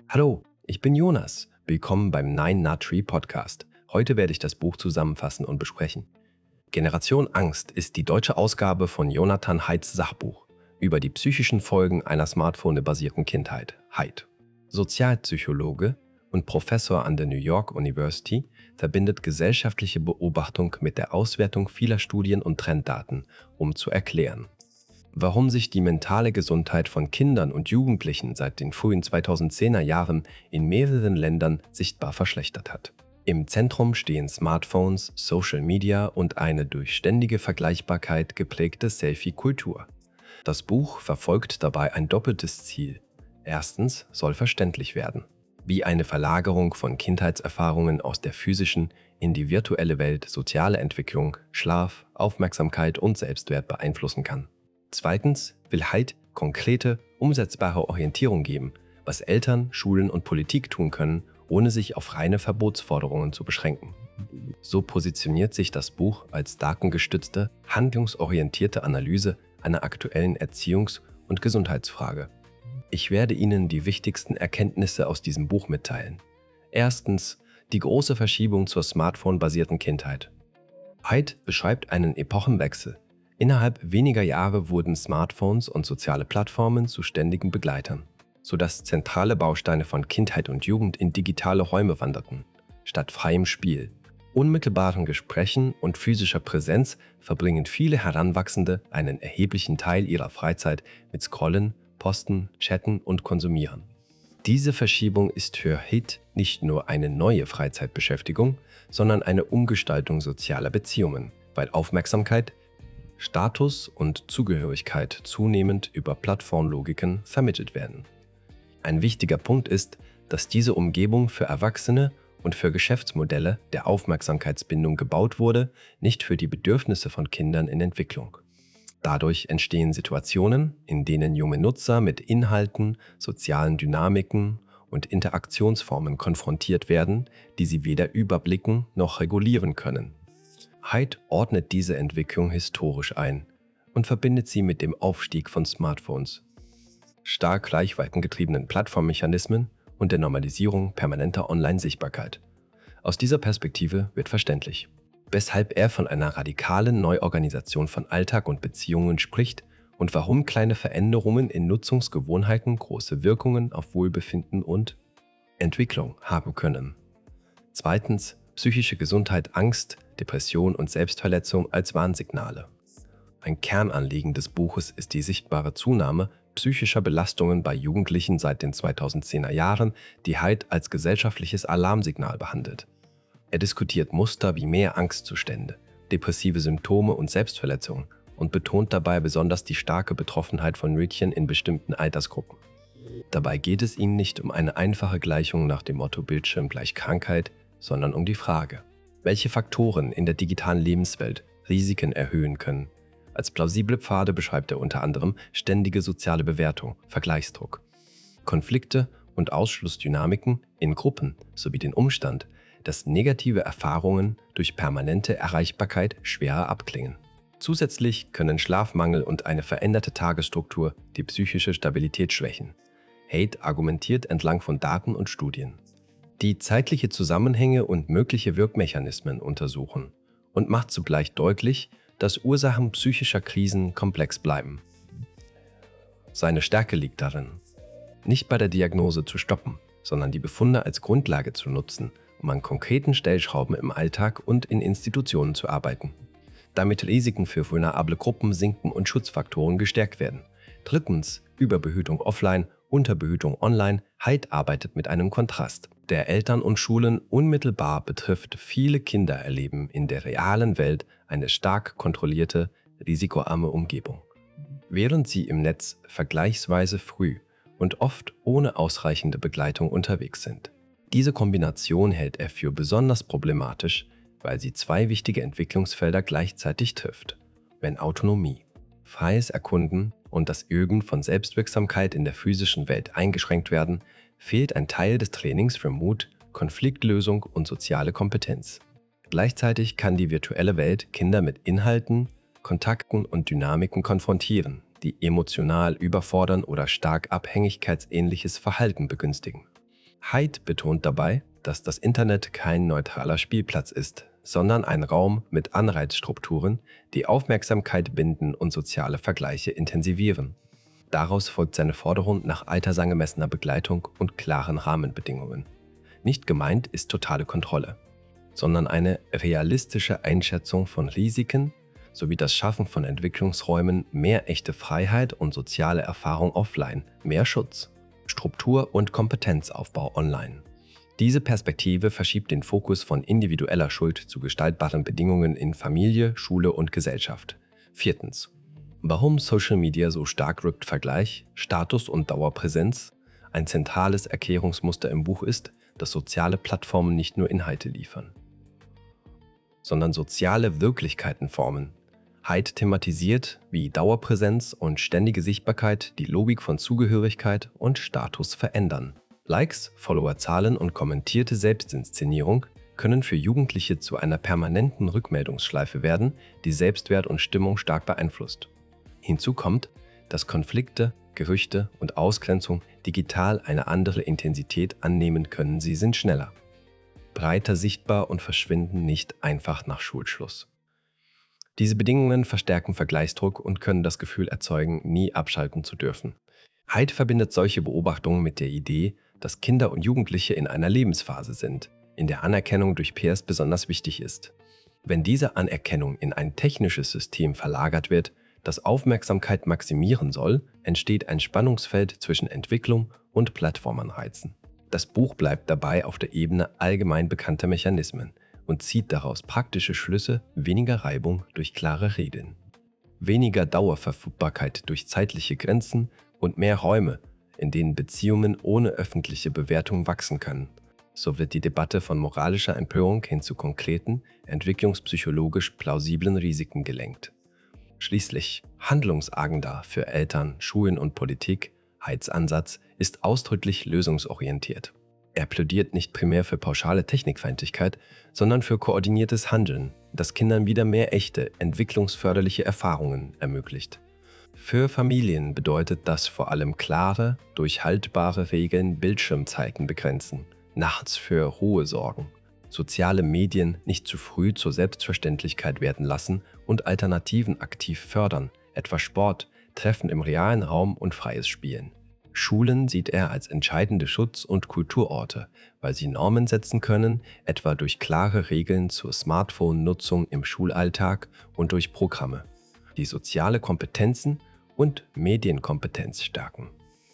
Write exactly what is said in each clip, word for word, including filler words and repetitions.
Hallo, ich bin Jonas. Willkommen beim Nine Not Tree Podcast. Heute werde ich das Buch zusammenfassen und besprechen. Generation Angst ist die deutsche Ausgabe von Jonathan Haidts Sachbuch über die psychischen Folgen einer smartphone-basierten Kindheit. Haidt, Sozialpsychologe und Professor an der New York University, verbindet gesellschaftliche Beobachtung mit der Auswertung vieler Studien und Trenddaten, um zu erklären, warum sich die mentale Gesundheit von Kindern und Jugendlichen seit den frühen zweitausendzehner Jahren in mehreren Ländern sichtbar verschlechtert hat. Im Zentrum stehen Smartphones, Social Media und eine durch ständige Vergleichbarkeit geprägte Selfie-Kultur. Das Buch verfolgt dabei ein doppeltes Ziel. Erstens soll verständlich werden, wie eine Verlagerung von Kindheitserfahrungen aus der physischen in die virtuelle Welt soziale Entwicklung, Schlaf, Aufmerksamkeit und Selbstwert beeinflussen kann. Zweitens will Haidt konkrete, umsetzbare Orientierung geben, was Eltern, Schulen und Politik tun können, ohne sich auf reine Verbotsforderungen zu beschränken. So positioniert sich das Buch als datengestützte, handlungsorientierte Analyse einer aktuellen Erziehungs- und Gesundheitsfrage. Ich werde Ihnen die wichtigsten Erkenntnisse aus diesem Buch mitteilen. Erstens, die große Verschiebung zur Smartphone-basierten Kindheit. Haidt beschreibt einen Epochenwechsel. Innerhalb weniger Jahre wurden Smartphones und soziale Plattformen zu ständigen Begleitern, sodass zentrale Bausteine von Kindheit und Jugend in digitale Räume wanderten. Statt freiem Spiel, unmittelbaren Gesprächen und physischer Präsenz verbringen viele Heranwachsende einen erheblichen Teil ihrer Freizeit mit Scrollen, Posten, Chatten und Konsumieren. Diese Verschiebung ist für Haidt nicht nur eine neue Freizeitbeschäftigung, sondern eine Umgestaltung sozialer Beziehungen, weil Aufmerksamkeit, Status und Zugehörigkeit zunehmend über Plattformlogiken vermittelt werden. Ein wichtiger Punkt ist, dass diese Umgebung für Erwachsene und für Geschäftsmodelle der Aufmerksamkeitsbindung gebaut wurde, nicht für die Bedürfnisse von Kindern in Entwicklung. Dadurch entstehen Situationen, in denen junge Nutzer mit Inhalten, sozialen Dynamiken und Interaktionsformen konfrontiert werden, die sie weder überblicken noch regulieren können. Haidt ordnet diese Entwicklung historisch ein und verbindet sie mit dem Aufstieg von Smartphones, stark reichweitengetriebenen Plattformmechanismen und der Normalisierung permanenter Online-Sichtbarkeit. Aus dieser Perspektive wird verständlich, weshalb er von einer radikalen Neuorganisation von Alltag und Beziehungen spricht und warum kleine Veränderungen in Nutzungsgewohnheiten große Wirkungen auf Wohlbefinden und Entwicklung haben können. Zweitens, psychische Gesundheit, Angst, Depression und Selbstverletzung als Warnsignale. Ein Kernanliegen des Buches ist die sichtbare Zunahme psychischer Belastungen bei Jugendlichen seit den zweitausendzehner Jahren, die Haidt als gesellschaftliches Alarmsignal behandelt. Er diskutiert Muster wie mehr Angstzustände, depressive Symptome und Selbstverletzungen und betont dabei besonders die starke Betroffenheit von Mädchen in bestimmten Altersgruppen. Dabei geht es ihm nicht um eine einfache Gleichung nach dem Motto Bildschirm gleich Krankheit, sondern um die Frage, welche Faktoren in der digitalen Lebenswelt Risiken erhöhen können. Als plausible Pfade beschreibt er unter anderem ständige soziale Bewertung, Vergleichsdruck, Konflikte und Ausschlussdynamiken in Gruppen sowie den Umstand, dass negative Erfahrungen durch permanente Erreichbarkeit schwerer abklingen. Zusätzlich können Schlafmangel und eine veränderte Tagesstruktur die psychische Stabilität schwächen. Haidt argumentiert entlang von Daten und Studien, die zeitliche Zusammenhänge und mögliche Wirkmechanismen untersuchen und macht zugleich deutlich, dass Ursachen psychischer Krisen komplex bleiben. Seine Stärke liegt darin, nicht bei der Diagnose zu stoppen, sondern die Befunde als Grundlage zu nutzen, um an konkreten Stellschrauben im Alltag und in Institutionen zu arbeiten, damit Risiken für vulnerable Gruppen sinken und Schutzfaktoren gestärkt werden. Drittens, Überbehütung offline, Unterbehütung online. Haidt arbeitet mit einem Kontrast, der Eltern und Schulen unmittelbar betrifft. Viele Kinder erleben in der realen Welt eine stark kontrollierte, risikoarme Umgebung, während sie im Netz vergleichsweise früh und oft ohne ausreichende Begleitung unterwegs sind. Diese Kombination hält er für besonders problematisch, weil sie zwei wichtige Entwicklungsfelder gleichzeitig trifft. Wenn Autonomie, freies Erkunden und das Üben von Selbstwirksamkeit in der physischen Welt eingeschränkt werden, fehlt ein Teil des Trainings für Mut, Konfliktlösung und soziale Kompetenz. Gleichzeitig kann die virtuelle Welt Kinder mit Inhalten, Kontakten und Dynamiken konfrontieren, die emotional überfordern oder stark abhängigkeitsähnliches Verhalten begünstigen. Haidt betont dabei, dass das Internet kein neutraler Spielplatz ist, sondern ein Raum mit Anreizstrukturen, die Aufmerksamkeit binden und soziale Vergleiche intensivieren. Daraus folgt seine Forderung nach altersangemessener Begleitung und klaren Rahmenbedingungen. Nicht gemeint ist totale Kontrolle, sondern eine realistische Einschätzung von Risiken sowie das Schaffen von Entwicklungsräumen, mehr echte Freiheit und soziale Erfahrung offline, mehr Schutz, Struktur und Kompetenzaufbau online. Diese Perspektive verschiebt den Fokus von individueller Schuld zu gestaltbaren Bedingungen in Familie, Schule und Gesellschaft. Viertens. Warum Social Media so stark rückt Vergleich, Status und Dauerpräsenz? Ein zentrales Erklärungsmuster im Buch ist, dass soziale Plattformen nicht nur Inhalte liefern, sondern soziale Wirklichkeiten formen. Haidt thematisiert, wie Dauerpräsenz und ständige Sichtbarkeit die Logik von Zugehörigkeit und Status verändern. Likes, Followerzahlen und kommentierte Selbstinszenierung können für Jugendliche zu einer permanenten Rückmeldungsschleife werden, die Selbstwert und Stimmung stark beeinflusst. Hinzu kommt, dass Konflikte, Gerüchte und Ausgrenzung digital eine andere Intensität annehmen können. Sie sind schneller, breiter sichtbar und verschwinden nicht einfach nach Schulschluss. Diese Bedingungen verstärken Vergleichsdruck und können das Gefühl erzeugen, nie abschalten zu dürfen. Haidt verbindet solche Beobachtungen mit der Idee, dass Kinder und Jugendliche in einer Lebensphase sind, in der Anerkennung durch Peers besonders wichtig ist. Wenn diese Anerkennung in ein technisches System verlagert wird, das Aufmerksamkeit maximieren soll, entsteht ein Spannungsfeld zwischen Entwicklung und Plattformanreizen. Das Buch bleibt dabei auf der Ebene allgemein bekannter Mechanismen und zieht daraus praktische Schlüsse, weniger Reibung durch klare Regeln, weniger Dauerverfügbarkeit durch zeitliche Grenzen und mehr Räume, in denen Beziehungen ohne öffentliche Bewertung wachsen können. So wird die Debatte von moralischer Empörung hin zu konkreten, entwicklungspsychologisch plausiblen Risiken gelenkt. Schließlich Handlungsagenda für Eltern, Schulen und Politik. Haidts Ansatz ist ausdrücklich lösungsorientiert. Er plädiert nicht primär für pauschale Technikfeindlichkeit, sondern für koordiniertes Handeln, das Kindern wieder mehr echte, entwicklungsförderliche Erfahrungen ermöglicht. Für Familien bedeutet das vor allem klare, durchhaltbare Regeln Bildschirmzeiten begrenzen, nachts für Ruhe sorgen, soziale Medien nicht zu früh zur Selbstverständlichkeit werden lassen und Alternativen aktiv fördern, etwa Sport, Treffen im realen Raum und freies Spielen. Schulen sieht er als entscheidende Schutz- und Kulturorte, weil sie Normen setzen können, etwa durch klare Regeln zur Smartphone-Nutzung im Schulalltag und durch Programme, die soziale Kompetenzen und Medienkompetenz stärken.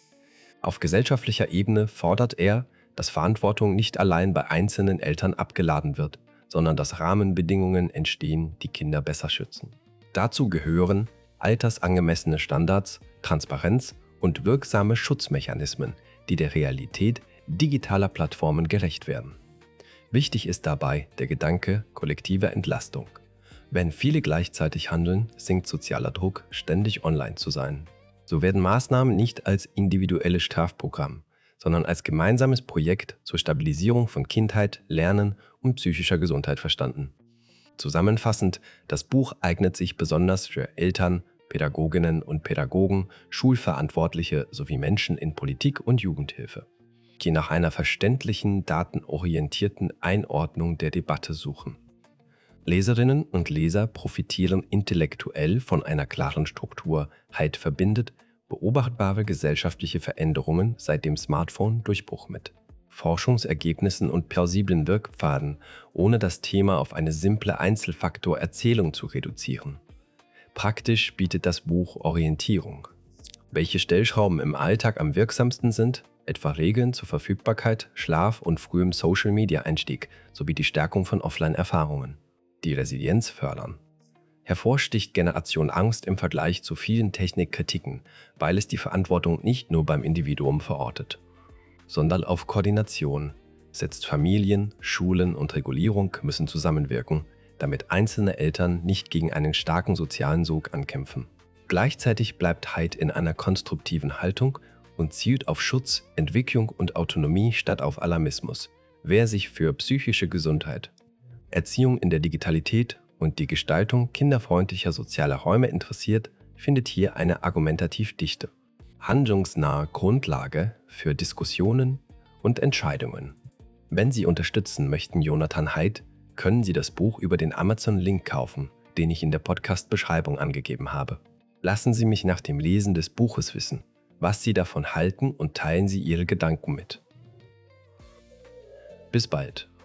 Auf gesellschaftlicher Ebene fordert er, dass Verantwortung nicht allein bei einzelnen Eltern abgeladen wird, sondern dass Rahmenbedingungen entstehen, die Kinder besser schützen. Dazu gehören altersangemessene Standards, Transparenz und wirksame Schutzmechanismen, die der Realität digitaler Plattformen gerecht werden. Wichtig ist dabei der Gedanke kollektiver Entlastung. Wenn viele gleichzeitig handeln, sinkt sozialer Druck, ständig online zu sein. So werden Maßnahmen nicht als individuelles Strafprogramm, sondern als gemeinsames Projekt zur Stabilisierung von Kindheit, Lernen und psychischer Gesundheit verstanden. Zusammenfassend, das Buch eignet sich besonders für Eltern, Pädagoginnen und Pädagogen, Schulverantwortliche sowie Menschen in Politik und Jugendhilfe, die nach einer verständlichen, datenorientierten Einordnung der Debatte suchen. Leserinnen und Leser profitieren intellektuell von einer klaren Struktur. Haidt verbindet beobachtbare gesellschaftliche Veränderungen seit dem Smartphone-Durchbruch mit Forschungsergebnissen und plausiblen Wirkpfaden, ohne das Thema auf eine simple Einzelfaktor-Erzählung zu reduzieren. Praktisch bietet das Buch Orientierung. Welche Stellschrauben im Alltag am wirksamsten sind, etwa Regeln zur Verfügbarkeit, Schlaf und frühem Social-Media-Einstieg sowie die Stärkung von Offline-Erfahrungen, die Resilienz fördern. Hervorsticht Generation Angst im Vergleich zu vielen Technikkritiken, weil es die Verantwortung nicht nur beim Individuum verortet, sondern auf Koordination, setzt Familien, Schulen und Regulierung müssen zusammenwirken, damit einzelne Eltern nicht gegen einen starken sozialen Sog ankämpfen. Gleichzeitig bleibt Haidt in einer konstruktiven Haltung und zielt auf Schutz, Entwicklung und Autonomie statt auf Alarmismus. Wer sich für psychische Gesundheit, Erziehung in der Digitalität und die Gestaltung kinderfreundlicher sozialer Räume interessiert, findet hier eine argumentativ dichte, handlungsnahe Grundlage für Diskussionen und Entscheidungen. Wenn Sie unterstützen möchten Jonathan Haidt, können Sie das Buch über den Amazon-Link kaufen, den ich in der Podcast-Beschreibung angegeben habe. Lassen Sie mich nach dem Lesen des Buches wissen, was Sie davon halten, und teilen Sie Ihre Gedanken mit. Bis bald.